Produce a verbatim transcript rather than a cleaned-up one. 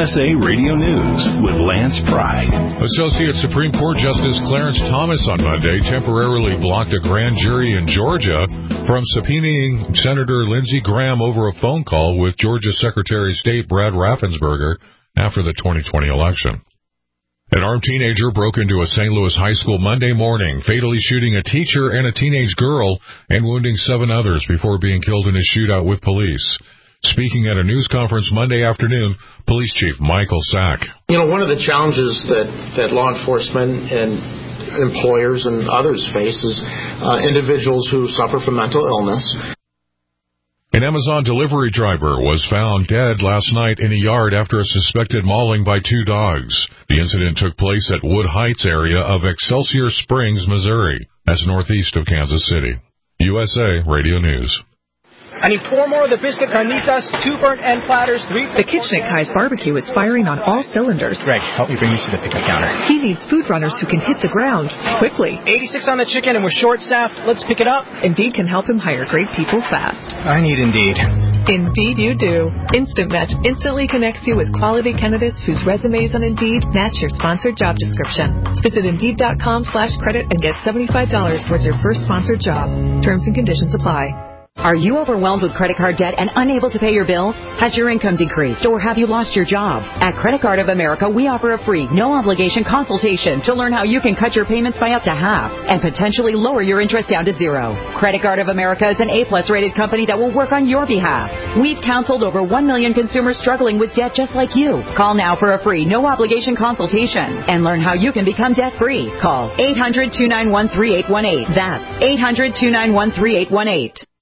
S A Radio News with Lance Pry. Associate Supreme Court Justice Clarence Thomas on Monday temporarily blocked a grand jury in Georgia from subpoenaing Senator Lindsey Graham over a phone call with Georgia Secretary of State Brad Raffensperger after the twenty twenty election. An armed teenager broke into a Saint Louis high school Monday morning, fatally shooting a teacher and a teenage girl and wounding seven others before being killed in a shootout with police. Speaking at a news conference Monday afternoon, Police Chief Michael Sack. You know, one of the challenges that, that law enforcement and employers and others face is uh, individuals who suffer from mental illness. An Amazon delivery driver was found dead last night in a yard after a suspected mauling by two dogs. The incident took place at Wood Heights area of Excelsior Springs, Missouri. That's northeast of Kansas City. U S A Radio News. I need four more of the biscuit carnitas, two burnt end platters, three... The kitchen at Kai's Barbecue is firing on all cylinders. Greg, help me bring these to the pickup counter. He needs food runners who can hit the ground quickly. eighty-six on the chicken and we're short-staffed. Let's pick it up. Indeed can help him hire great people fast. I need Indeed. Indeed you do. Instant Match instantly connects you with quality candidates whose resumes on Indeed match your sponsored job description. Visit Indeed.com slash credit and get seventy-five dollars towards your first sponsored job. Terms and conditions apply. Are you overwhelmed with credit card debt and unable to pay your bills? Has your income decreased or have you lost your job? At Credit Card of America, we offer a free, no-obligation consultation to learn how you can cut your payments by up to half and potentially lower your interest down to zero. Credit Card of America is an A-plus rated company that will work on your behalf. We've counseled over one million consumers struggling with debt just like you. Call now for a free, no-obligation consultation and learn how you can become debt-free. Call eight hundred, two nine one, three eight one eight. That's eight hundred, two nine one, three eight one eight.